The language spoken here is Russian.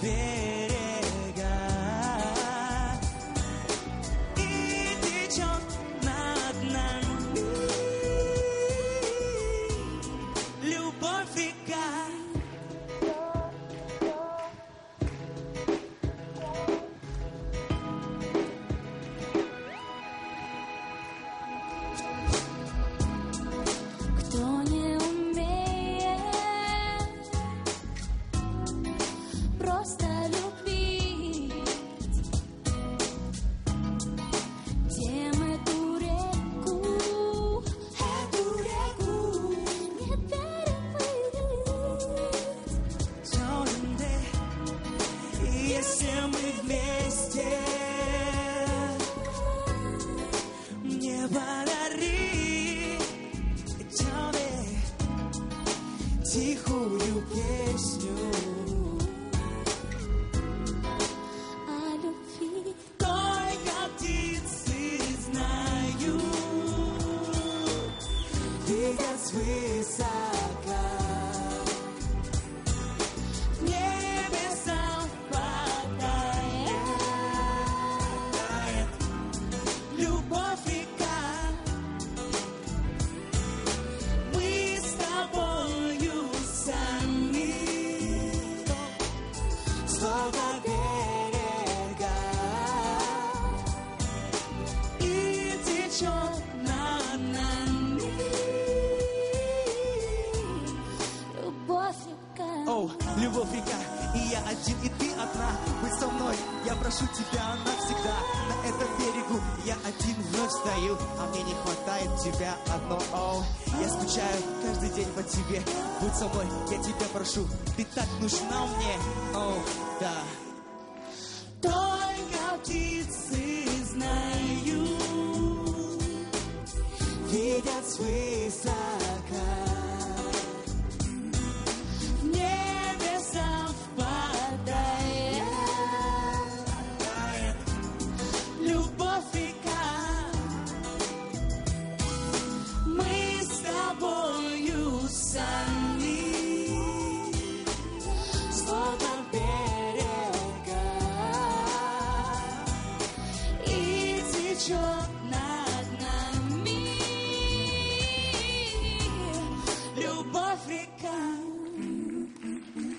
берега и течет над нами любовь река. Кто не умеет просто любить, тем эту реку не переплыть. Темный, если мы вместе, мне подари темный тихую песню О любви только птицы знают, видят свысока. В небесах падает любовь река. Мы с тобою сами, словно берега, и течет над нами любовь река. О, любовь река, и я один, и ты одна. Будь со мной, я прошу тебя навсегда. На этом берегу я один вновь стою, а мне не хватает тебя одно. О, я скучаю каждый день по тебе. Будь со мной, я тебя прошу, ты так нужна мне. О, да. Только птицы знают, видят свысока. В небеса впадает любовь река. Мы с тобою сами, словно берега, и течет над нами любовь река.